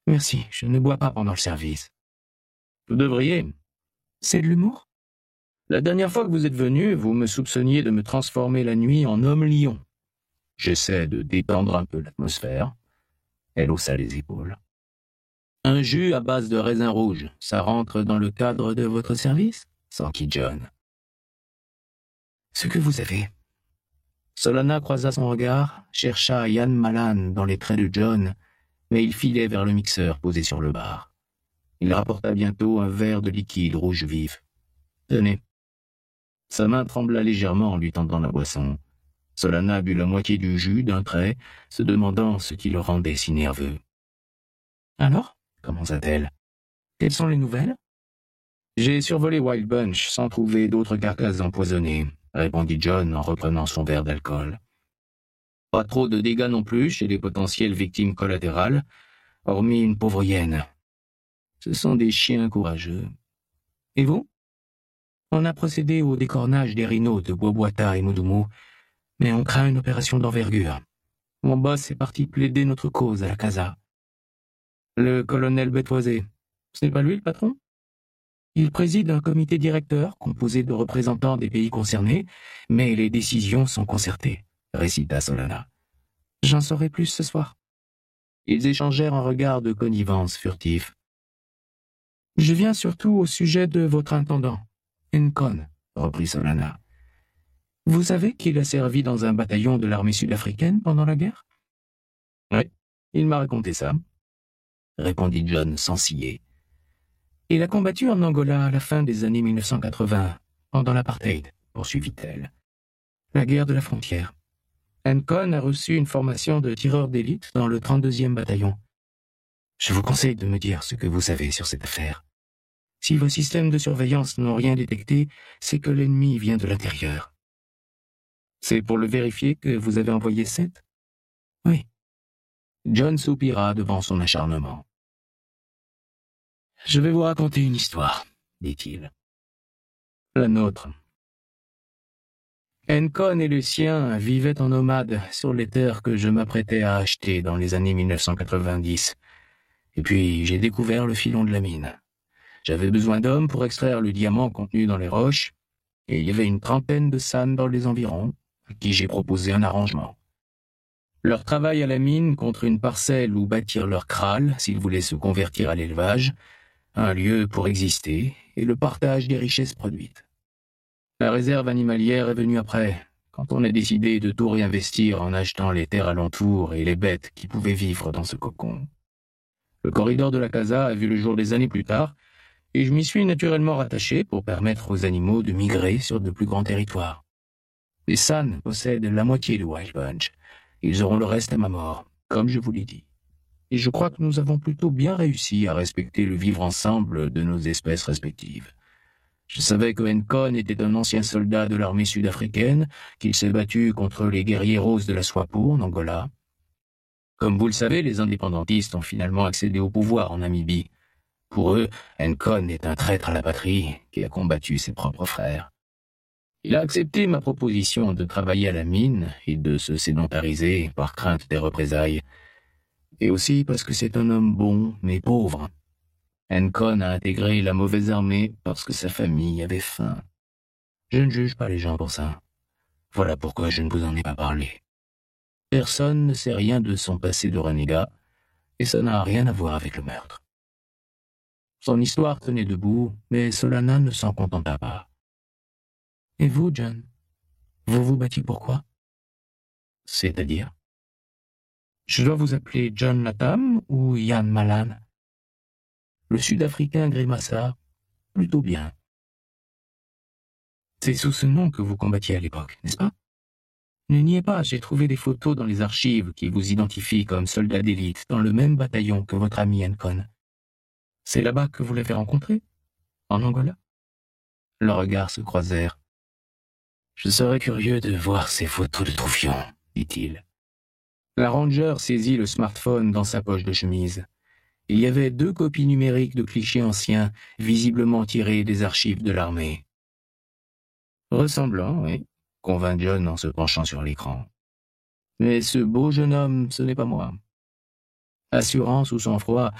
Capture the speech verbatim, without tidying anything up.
Merci, je ne bois pas pendant le service. Vous devriez. C'est de l'humour? La dernière fois que vous êtes venu, vous me soupçonniez de me transformer la nuit en homme-lion. J'essaie de détendre un peu l'atmosphère. Elle haussa les épaules. Un jus à base de raisin rouge, ça rentre dans le cadre de votre service? S'enquit John. Ce que vous avez. Solana croisa son regard, chercha Yann Malan dans les traits de John, mais il filait vers le mixeur posé sur le bar. Il rapporta bientôt un verre de liquide rouge vif. « Tenez. » Sa main trembla légèrement en lui tendant la boisson. Solana but la moitié du jus d'un trait, se demandant ce qui le rendait si nerveux. « Alors ?» commença-t-elle. « Quelles sont les nouvelles ?»« J'ai survolé Wild Bunch sans trouver d'autres carcasses empoisonnées, » répondit John en reprenant son verre d'alcool. « Pas trop de dégâts non plus chez les potentielles victimes collatérales, hormis une pauvre hyène. Ce sont des chiens courageux. Et vous ? On a procédé au décornage des rhinos de Boboata et Mudumu, mais on craint une opération d'envergure. Mon boss est parti plaider notre cause à la casa. Le colonel Bétoisé, ce n'est pas lui le patron ? Il préside un comité directeur composé de représentants des pays concernés, mais les décisions sont concertées, récita Solana. J'en saurai plus ce soir. Ils échangèrent un regard de connivence furtif. Je viens surtout au sujet de votre intendant, Nkon, reprit Solana. Vous savez qu'il a servi dans un bataillon de l'armée sud-africaine pendant la guerre? Oui, il m'a raconté ça, répondit John sans ciller. Il a combattu en Angola à la fin des années mille neuf cent quatre-vingts, pendant l'apartheid, poursuivit-elle. La guerre de la frontière. Nkon a reçu une formation de tireur d'élite dans le trente-deuxième bataillon. Je vous conseille de me dire ce que vous savez sur cette affaire. Si vos systèmes de surveillance n'ont rien détecté, c'est que l'ennemi vient de l'intérieur. C'est pour le vérifier que vous avez envoyé Seth? Oui. John soupira devant son acharnement. Je vais vous raconter une histoire, dit-il. La nôtre. Nkon et le sien vivaient en nomade sur les terres que je m'apprêtais à acheter dans les années mille neuf cent quatre-vingt-dix. Et puis j'ai découvert le filon de la mine. J'avais besoin d'hommes pour extraire le diamant contenu dans les roches, et il y avait une trentaine de San dans les environs, à qui j'ai proposé un arrangement. Leur travail à la mine contre une parcelle où bâtir leur kraal s'ils voulaient se convertir à l'élevage, un lieu pour exister et le partage des richesses produites. La réserve animalière est venue après, quand on a décidé de tout réinvestir en achetant les terres alentours et les bêtes qui pouvaient vivre dans ce cocon. Le corridor de la casa a vu le jour des années plus tard, et je m'y suis naturellement rattaché pour permettre aux animaux de migrer sur de plus grands territoires. Les San possèdent la moitié de Wild Bunch. Ils auront le reste à ma mort, comme je vous l'ai dit. Et je crois que nous avons plutôt bien réussi à respecter le vivre ensemble de nos espèces respectives. Je savais que Nkon était un ancien soldat de l'armée sud-africaine, qu'il s'est battu contre les guerriers roses de la Swapo en Angola. Comme vous le savez, les indépendantistes ont finalement accédé au pouvoir en Namibie. Pour eux, Nkon est un traître à la patrie qui a combattu ses propres frères. Il a accepté ma proposition de travailler à la mine et de se sédentariser par crainte des représailles. Et aussi parce que c'est un homme bon, mais pauvre. Nkon a intégré la mauvaise armée parce que sa famille avait faim. Je ne juge pas les gens pour ça. Voilà pourquoi je ne vous en ai pas parlé. Personne ne sait rien de son passé de renégat, et ça n'a rien à voir avec le meurtre. Son histoire tenait debout, mais Solana ne s'en contenta pas. Et vous, John, vous vous battiez pourquoi? C'est-à-dire? Je dois vous appeler John Latham ou Yann Malan? Le Sud-Africain grimaça, plutôt bien. C'est sous ce nom que vous combattiez à l'époque, n'est-ce pas? Ne niez pas, j'ai trouvé des photos dans les archives qui vous identifient comme soldat d'élite dans le même bataillon que votre ami Nkon. C'est là-bas que vous l'avez rencontré? En Angola? Leurs regards se croisèrent. Je serais curieux de voir ces photos de troufion, dit-il. La ranger saisit le smartphone dans sa poche de chemise. Il y avait deux copies numériques de clichés anciens, visiblement tirés des archives de l'armée. Ressemblant, oui, convint John en se penchant sur l'écran. Mais ce beau jeune homme, ce n'est pas moi. Assurant sous son froid,